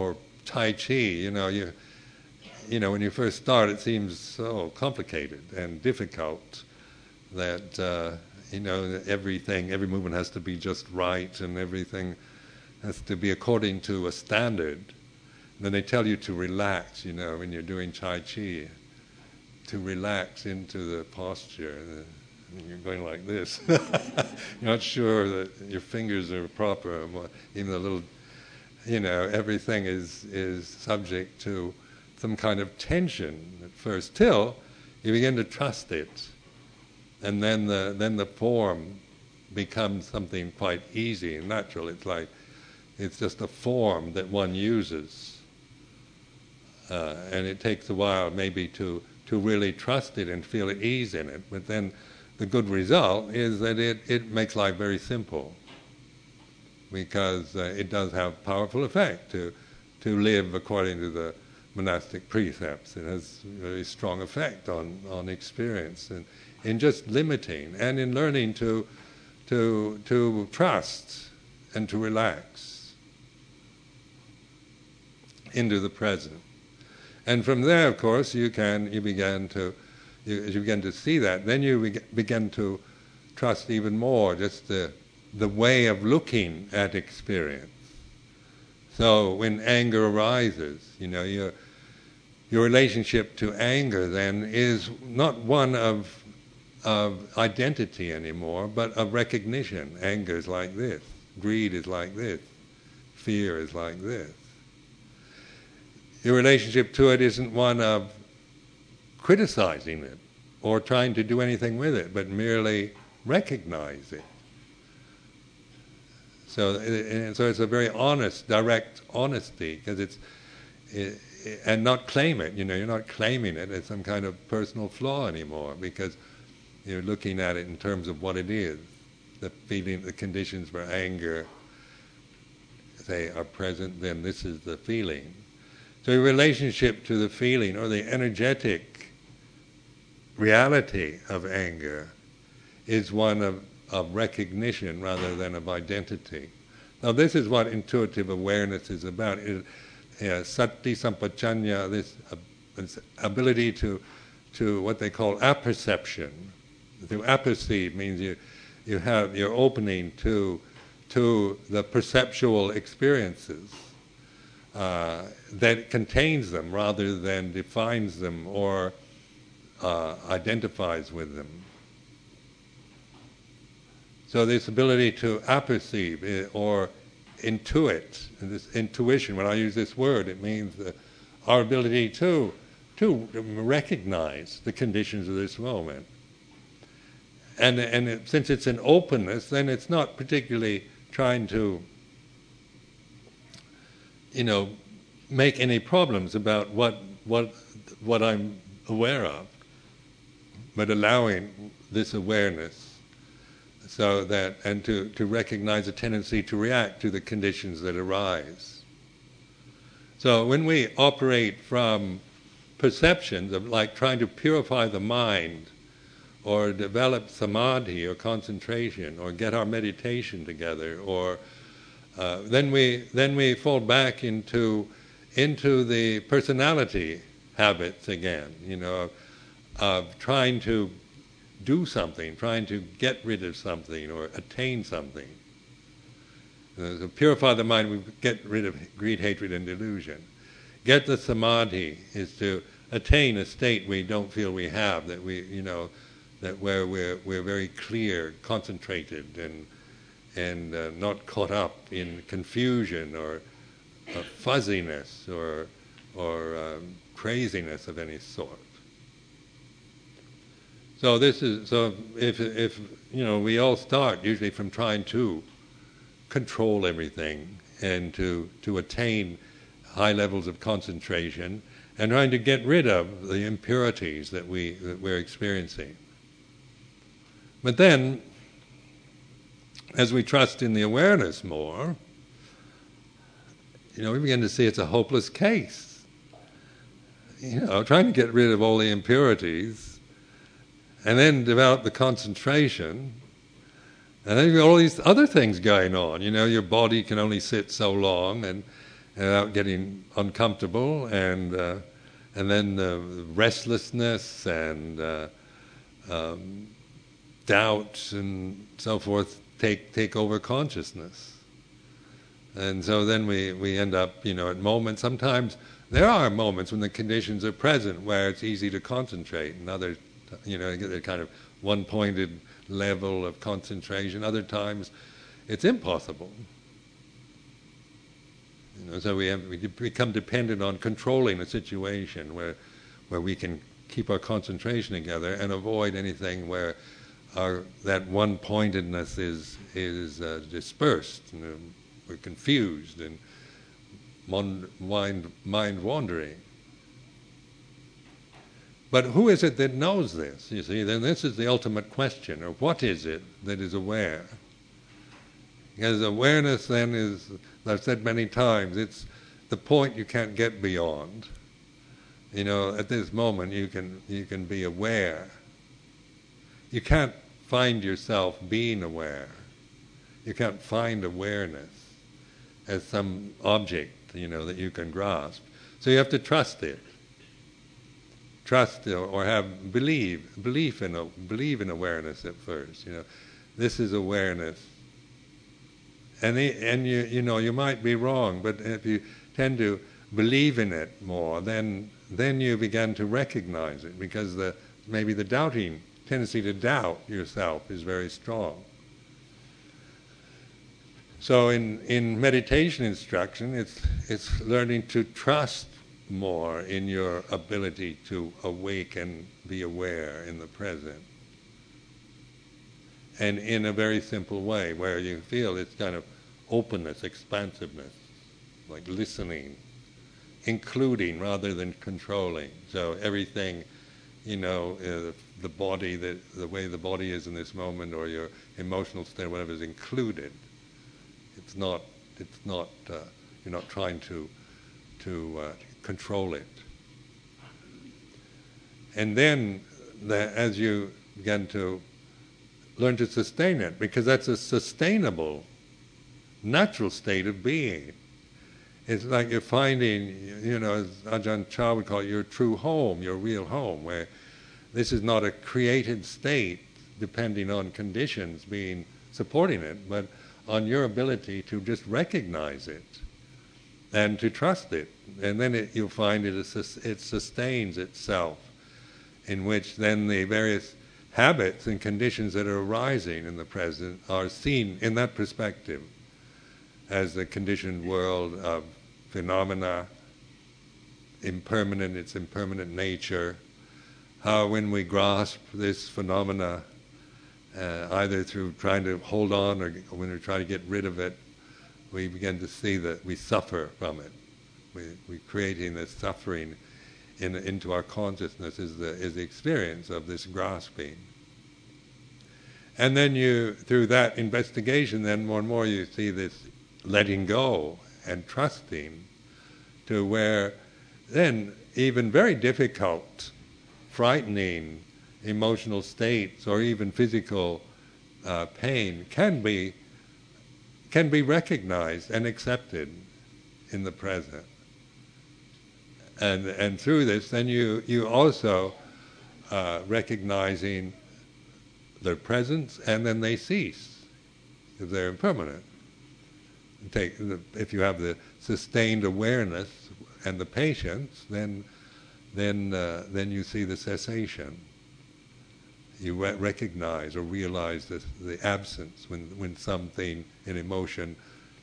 Tai Chi, when you first start, it seems so complicated and difficult that every movement has to be just right, and everything has to be according to a standard. And then they tell you to relax, when you're doing Tai Chi, to relax into the posture. And you're going like this. You're not sure that your fingers are proper, even the little, everything is subject to some kind of tension at first, till you begin to trust it. And then the form becomes something quite easy and natural. It's just a form that one uses. And it takes a while maybe to really trust it and feel at ease in it. But then the good result is that it makes life very simple, because it does have powerful effect to live according to the monastic precepts. It has a very strong effect on experience, and in just limiting and in learning to trust and to relax into the present. And from there, of course, as you begin to see that, then you begin to trust even more just the way of looking at experience. So when anger arises, your relationship to anger then is not one of identity anymore, but of recognition. Anger is like this, greed is like this, fear is like this. Your relationship to it isn't one of criticizing it or trying to do anything with it, but merely recognize it. So it's a very honest, direct honesty, because and not claim it. You're not claiming it as some kind of personal flaw anymore, because you're looking at it in terms of what it is. The feeling, the conditions for anger, say, are present, then this is the feeling. So your relationship to the feeling, or the energetic reality of anger, is one of recognition rather than of identity. Now this is what intuitive awareness is about. Sati sampajanya, this ability to what they call apperception. To apperceive means you're opening to the perceptual experiences that contains them rather than defines them or identifies with them. So this ability to apperceive or intuit, this intuition, when I use this word, it means our ability to recognize the conditions of this moment. And since it's an openness, then it's not particularly trying to, make any problems about what I'm aware of, but allowing this awareness, so that, and to recognize a tendency to react to the conditions that arise. So when we operate from perceptions of like trying to purify the mind, or develop samadhi or concentration, or get our meditation together, or then we fall back into the personality habits again, of trying to do something, trying to get rid of something or attain something. So purify the mind, we get rid of greed, hatred, and delusion. Get the samadhi is to attain a state we don't feel we have, that that where we're very clear, concentrated, and not caught up in confusion or fuzziness or craziness of any sort. So if we all start usually from trying to control everything and to attain high levels of concentration and trying to get rid of the impurities that we're experiencing. But then, as we trust in the awareness more, we begin to see it's a hopeless case. Trying to get rid of all the impurities, and then develop the concentration, and then you've got all these other things going on. Your body can only sit so long, and without getting uncomfortable, and then restlessness and doubt and so forth take over consciousness. And so then we end up, at moments, sometimes there are moments when the conditions are present where it's easy to concentrate, and other, a kind of one-pointed level of concentration. Other times it's impossible. So we become dependent on controlling a situation where we can keep our concentration together and avoid anything where that one-pointedness is dispersed. We're confused and mind wandering. But who is it that knows this? You see, then this is the ultimate question, or what is it that is aware? Because awareness then is, as I've said many times, it's the point you can't get beyond. At this moment you can be aware. You can't find yourself being aware. You can't find awareness as some object, that you can grasp. So you have to trust it. Trust or have belief in awareness at first. This is awareness. And you might be wrong, but if you tend to believe in it more, then you begin to recognize it, because maybe the doubting tendency to doubt yourself is very strong. So in meditation instruction, it's learning to trust more in your ability to awake and be aware in the present. And in a very simple way, where you feel it's kind of openness, expansiveness, like listening, including rather than controlling. So everything, the body, the way the body is in this moment, or your emotional state, whatever, is included. It's not. You're not trying to control it. And then, as you begin to learn to sustain it, because that's a sustainable, natural state of being. It's like you're finding, as Ajahn Chah would call it, your true home, your real home, where this is not a created state depending on conditions supporting it, but on your ability to just recognize it and to trust it. And then you'll find it sustains itself, in which then the various habits and conditions that are arising in the present are seen in that perspective as the conditioned world of phenomena, its impermanent nature. How when we grasp this phenomena, either through trying to hold on or when we try to get rid of it, we begin to see that we suffer from it. We're creating this suffering into our consciousness is the experience of this grasping. And then through that investigation, then more and more you see this letting go and trusting, to where then even very difficult, frightening emotional states or even physical pain can be recognized and accepted in the present. And through this, then you also recognizing their presence, and then they cease because they're impermanent. If you have the sustained awareness and the patience, then you see the cessation. You recognize or realize the absence when something in emotion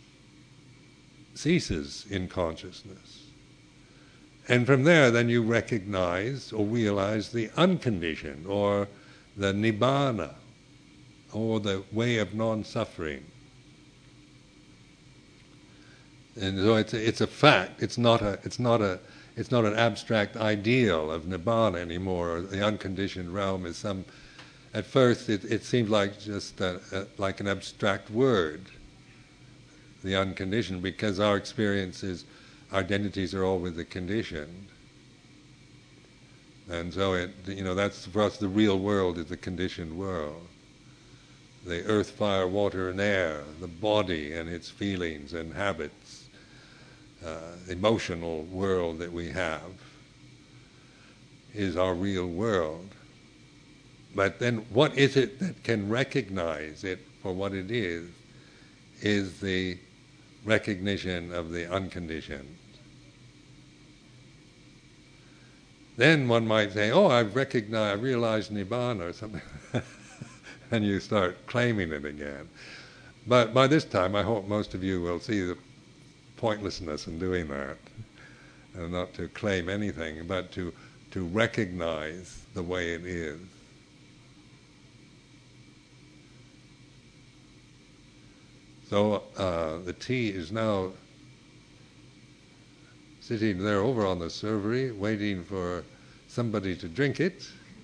ceases in consciousness. And from there, then you recognize or realize the unconditioned, or the nibbana, or the way of non-suffering. And so it's a fact. It's not an abstract ideal of nibbana anymore. Or the unconditioned realm is some. At first, it seemed like just like an abstract word. The unconditioned, because our experiences, our identities are all with the conditioned. And so that's for us, the real world is the conditioned world. The earth, fire, water, and air, the body and its feelings and habits, emotional world that we have is our real world. But then what is it that can recognize it for what it is the recognition of the unconditioned. Then one might say, oh, I realized Nibbana or something. And you start claiming it again. But by this time, I hope most of you will see the pointlessness in doing that. And not to claim anything, but to recognize the way it is. So the tea is now sitting there over on the servery, waiting for somebody to drink it.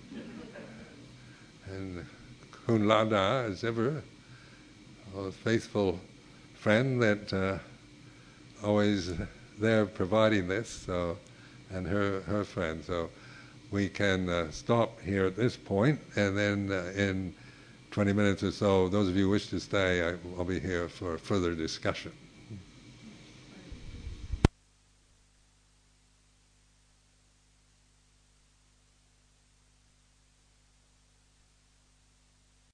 And Kun Lada, as ever, a faithful friend that always there providing this, so, and her friend. So we can stop here at this point, and then in 20 minutes or so, those of you who wish to stay, I'll be here for further discussion.